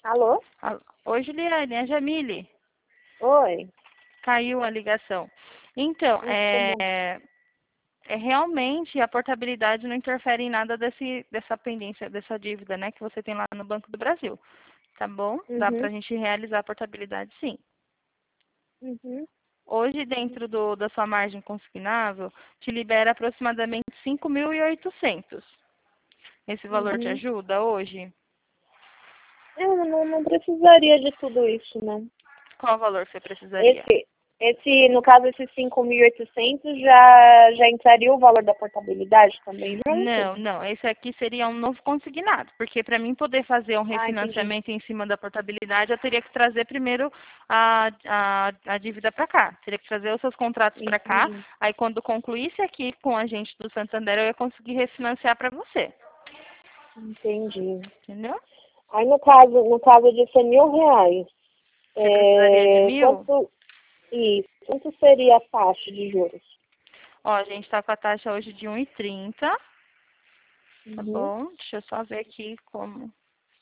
Alô? Oi, Juliane, é a Jamile. Oi. Caiu a ligação. Então, Tá bom. realmente a portabilidade não interfere em nada dessa pendência, dessa dívida, né, que você tem lá no Banco do Brasil. Tá bom? Dá pra Uhum. gente realizar a portabilidade, sim. Uhum. Hoje, dentro da sua margem consignável, te libera aproximadamente 5.800. Esse valor te Uhum. ajuda hoje? Eu não precisaria de tudo isso, né? Qual valor você precisaria? No caso, esses 5.800 já entraria o valor da portabilidade também junto? Não, não. Esse aqui seria um novo consignado, porque para mim poder fazer um Ah, entendi. refinanciamento em cima da portabilidade, eu teria que trazer primeiro a dívida para cá. Teria que trazer os seus contratos para cá. Entendi. Aí, quando concluísse aqui com a gente do Santander, eu ia conseguir refinanciar para você. Entendi. Entendeu? Aí, no caso de ser R$ 1.000, Você precisaria de 1.000? quanto seria a taxa de juros? Ó, a gente está com a taxa hoje de 1,30. Tá Uhum. bom? Deixa eu só ver aqui como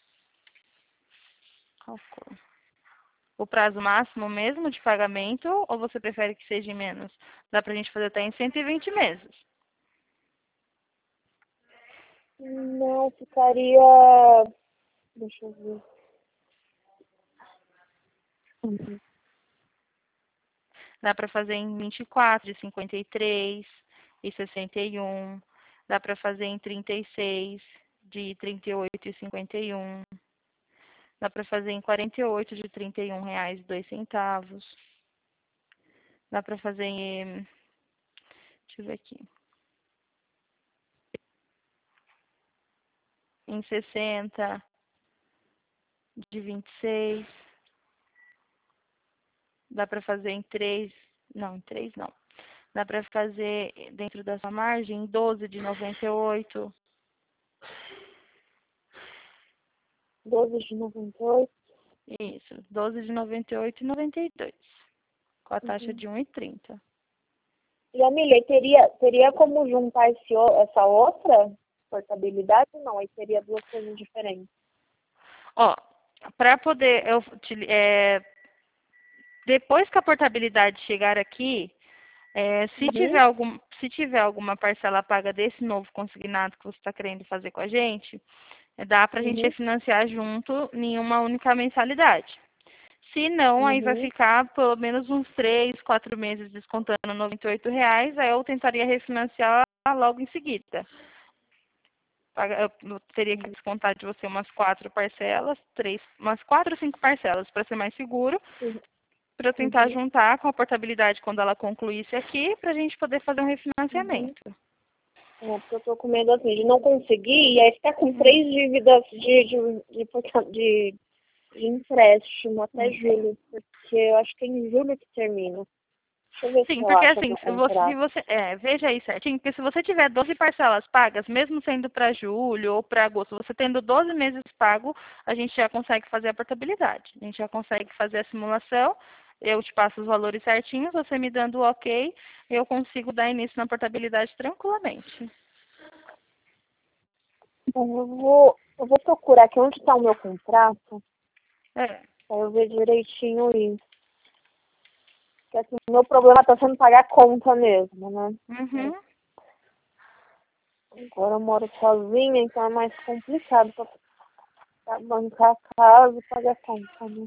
calcula. O prazo máximo mesmo de pagamento ou você prefere que seja em menos? Dá pra gente fazer até em 120 meses. Não, ficaria. Deixa eu ver. Uhum. Dá pra fazer em 24 de 53 e 61. Dá pra fazer em 36 de 38 e 51. Dá pra fazer em 48 de 31 reais e 2 centavos. Dá pra fazer em, deixa eu ver aqui, em 60 de 26. Dá pra fazer em 3, não, em 3 não. Dá para fazer dentro dessa margem 12 de 98. 12 de 98. Isso, 12 de 98 e 92. Com a taxa Uhum. de 1,30. E a Milei teria como juntar essa outra portabilidade? Não, aí seria duas coisas diferentes. Ó, para poder depois que a portabilidade chegar aqui, Uhum. se tiver alguma parcela paga desse novo consignado que você está querendo fazer com a gente, dá para a gente Uhum. refinanciar junto em uma única mensalidade. Se não, aí vai Uhum. ficar pelo menos uns 3, 4 meses descontando R$ 98, aí eu tentaria refinanciar logo em seguida. Eu teria que Uhum. descontar de você umas 4 parcelas, umas 4 ou 5 parcelas para ser mais seguro, para eu tentar Uhum. juntar com a portabilidade quando ela concluísse aqui, para a gente poder fazer um Uhum. refinanciamento. Porque eu tô com medo assim de não conseguir e aí ficar com Uhum. três dívidas de empréstimo até Entendo. julho, porque eu acho que é em julho que termina. Deixa eu ver se Sim, eu porque acho aqui assim, o contrato. veja aí certinho, porque se você tiver 12 parcelas pagas, mesmo sendo para julho ou para agosto, você tendo 12 meses pago, a gente já consegue fazer a portabilidade. A gente já consegue fazer a simulação, eu te passo os valores certinhos, você me dando o ok, eu consigo dar início na portabilidade tranquilamente. Então, eu vou procurar aqui onde está o meu contrato, É. para eu ver direitinho isso. Porque assim, o meu problema está sendo pagar a conta mesmo, né? Uhum. Agora eu moro sozinha, então é mais complicado para bancar a casa e pagar a conta, né?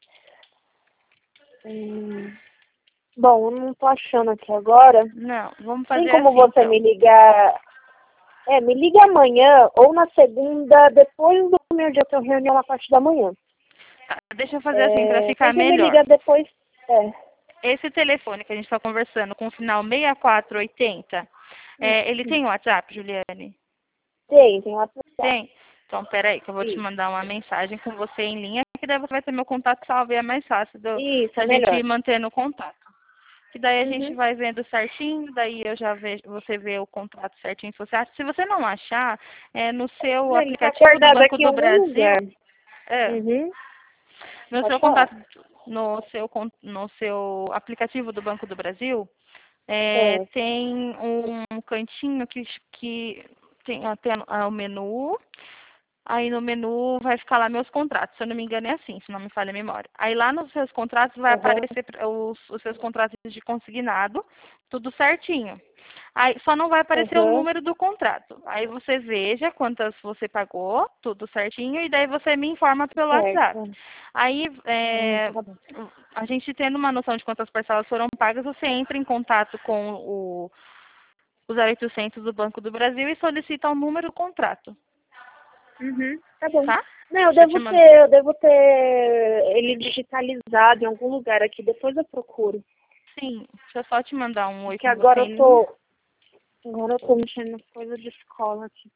Hum. Bom, eu não tô achando aqui agora. Não, vamos Tem fazer como assim você me então. ligar? Me liga amanhã ou na segunda, depois do meu dia que eu reunião na parte da manhã. Tá, deixa eu fazer assim para ficar Tenta me melhor. ligar depois. É. Esse telefone que a gente está conversando com o final 6480, ele tem WhatsApp, Juliane? Tem WhatsApp. Tem? Então, peraí, que eu vou te Isso. mandar uma mensagem com você em linha, que daí você vai ter meu contato salvo e é mais fácil Isso, é da gente ir melhor. mantendo o contato. Que daí a gente Uhum. vai vendo certinho, daí eu já vejo, você vê o contrato certinho se você acha. Se você não achar, no seu Ele tá aplicativo do guardado Banco aqui em do algum Brasil, lugar. é, Uhum. no Pode seu falar. contato, no seu aplicativo do Banco do Brasil, É. tem um cantinho que tem até o menu. Aí no menu vai ficar lá meus contratos. Se eu não me engano é assim, se não me falha a memória. Aí lá nos seus contratos vai aparecer os seus contratos de consignado, tudo certinho. Aí só não vai aparecer o número do contrato. Aí você veja quantas você pagou, tudo certinho, e daí você me informa pelo WhatsApp. Certo. Aí Tá bom. a gente tendo uma noção de quantas parcelas foram pagas, você entra em contato com o 0800 do Banco do Brasil e solicita o número do contrato. Tá bom. Tá? Não, eu Deixa eu te devo ter ele digitalizado em algum lugar aqui. Depois eu procuro. Sim, deixa eu só te mandar um oi Porque com você. agora eu tô mexendo nas coisas de escola aqui.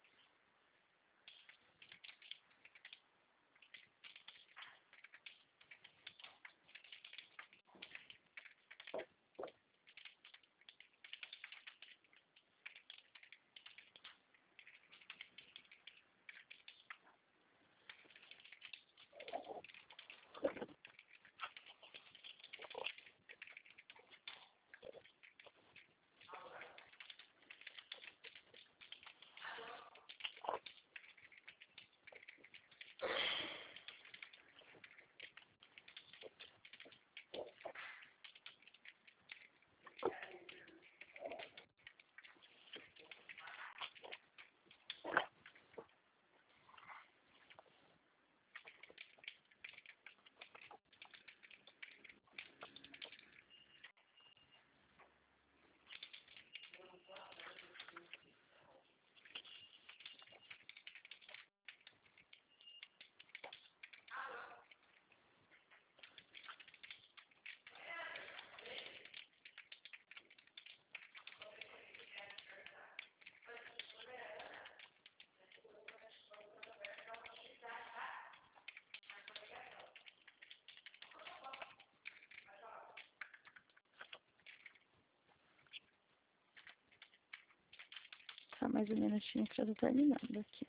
Só mais um minutinho que já tô terminando aqui.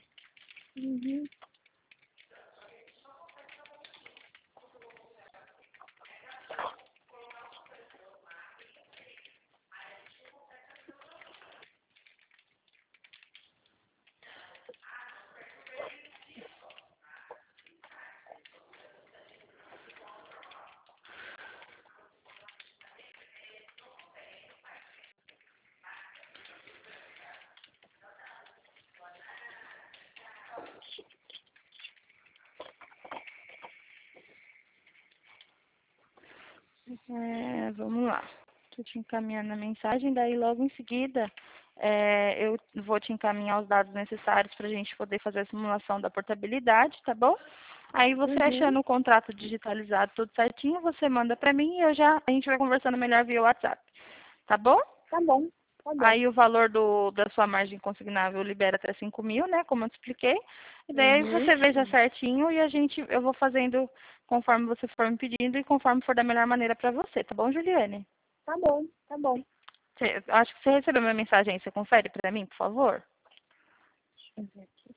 Vamos lá. Estou te encaminhando a mensagem, daí logo em seguida eu vou te encaminhar os dados necessários para a gente poder fazer a simulação da portabilidade, tá bom? Aí você achando o contrato digitalizado tudo certinho, você manda para mim e a gente vai conversando melhor via WhatsApp, tá bom? Tá bom. Tá bom. Aí o valor da sua margem consignável libera até 5.000, né? Como eu te expliquei. E daí você veja certinho e eu vou fazendo conforme você for me pedindo e conforme for da melhor maneira para você, tá bom, Juliane? Tá bom. Tá bom. Acho que você recebeu minha mensagem aí, você confere para mim, por favor? Deixa eu ver aqui.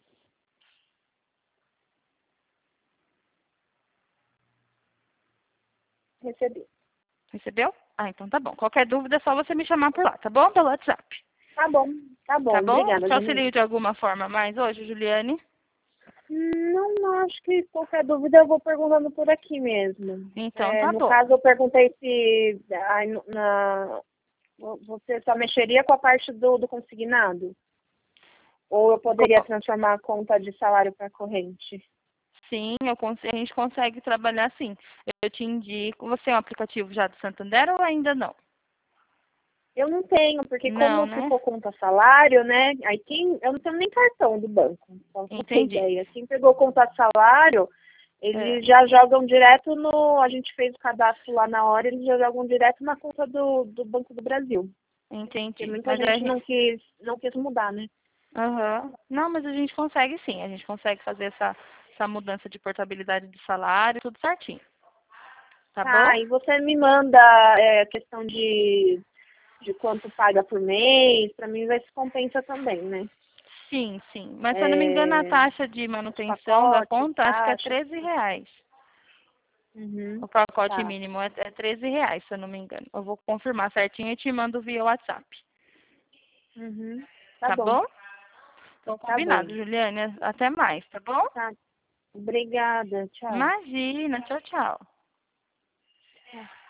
Recebi. Recebeu? Ah, então tá bom. Qualquer dúvida é só você me chamar por lá, tá bom? Pelo WhatsApp. Tá bom. Tá bom. Tá bom? Obrigada, Te Janine. auxilio de alguma forma mais hoje, Juliane? Não, acho que qualquer dúvida eu vou perguntando por aqui mesmo. Então tá No bom. caso, eu perguntei se você só mexeria com a parte do consignado? Ou eu poderia transformar a conta de salário para corrente? Sim, a gente consegue trabalhar sim. Eu te indico. Você é um aplicativo já do Santander ou ainda não? Eu não tenho, porque Não, como né? ficou conta salário, né? Eu não tenho nem cartão do banco, só pra ter Entendi. ideia. Quem pegou conta salário, eles já jogam direto no. A gente fez o cadastro lá na hora, eles já jogam direto na conta do Banco do Brasil. Porque Entendi. muita Mas gente não quis mudar, né? Aham. Não, mas a gente consegue sim. A gente consegue fazer essa mudança de portabilidade de salário, tudo certinho. Tá bom? Tá, e você me manda a questão de quanto paga por mês, para mim vai se compensa também, né? Sim, sim. Mas se eu não me engano, a taxa de Os manutenção da pacotes, conta, acho que é taxas. R$ 13. Uhum, O pacote tá. mínimo é R$ 13, se eu não me engano. Eu vou confirmar certinho e te mando via WhatsApp. Uhum, tá Tá bom. bom? Então, Tá combinado, bom. Juliane. Até mais, tá bom? Tá. Obrigada. Tchau. Imagina. Tchau, tchau. Tchau.